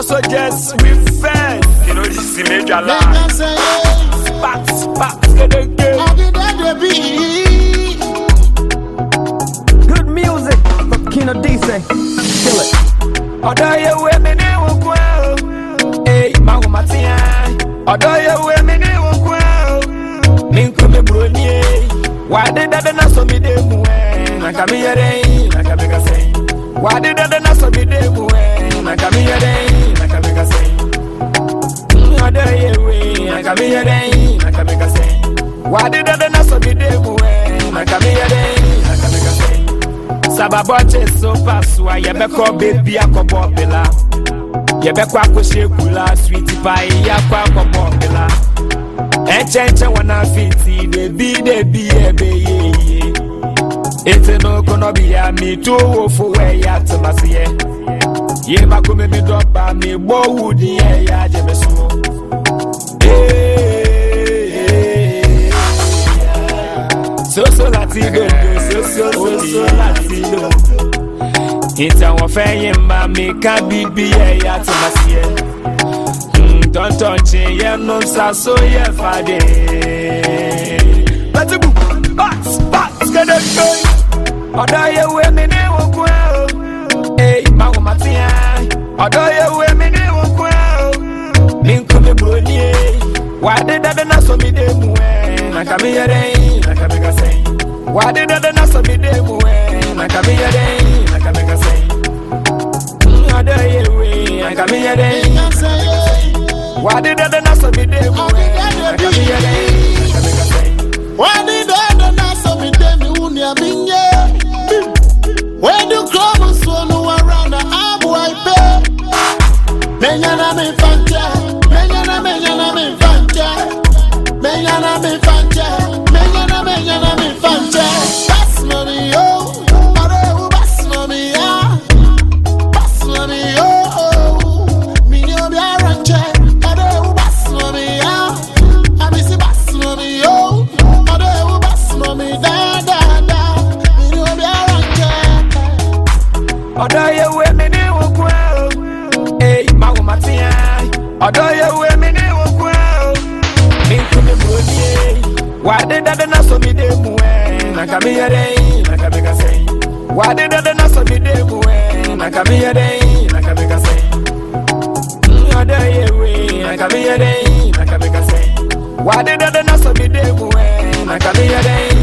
so just reverse. You know this is major line. Sparks, get a game. Good music from Kino DC. Kill it. Odo ye we me ne wo kwa. Hey, ma wo matia. Odo ye we me ne wo kwa. Ninku me broni. Why did that na so me de mu eh? Na ka me yere, na ka me ka say. Why did that na so me de mu eh? Na ka me yere, na ka me ka say. Odo ye we, na ka me yere, na ka me ka say. Why did that na so me de mu eh? Na ka me yere, na ka me ka say. Sababoche so paswa yebeko baby akobo bela. Yebeko akoshe kula sweetie pie yakwa bela. Eche wana fiti de bi ebe ye. Ete no kono bi ya mi to wo fo we ya tmasiye. Ye makome mi doba mi bo wudi ye ya jebeso. So latido, so latido. Ita won fe yin ba mi ka bibi ye ya tmasiye. Don't touch it, yeah, no so yeah, fade. Let's go, bats, get it going. Odo ye we me ne wo kwa. Hey, ma wo matia. Odo ye we me ne wo kwa. Ninku me broni. Why did that na so me de mu eh? Na ka me yere, na ka me ka say. Why did that na so me de mu eh? Na ka me yere, na ka me ka say. Odo ye we, na ka me yere. Why did that not so be them? Why did that not so be them? When you come so no around the abu I pay. Menyana me fanta, menyana me fanta, menyana me fanta, menyana me fanta. That's money, oh, that's money, yeah, that's money, oh. Odo ye we me ne wo kwa. Hey, ma wo matia. Odo ye we me ne wo kwa. Ninku me broni. Why did that na so me de mu eh? Na ka me yere, na ka me ka say. Why did that na so me de mu eh? Na ka me yere, na ka me ka say. Odo ye we, na ka me yere, na ka me ka say. Why did that na so me de mu eh? Na ka me yere.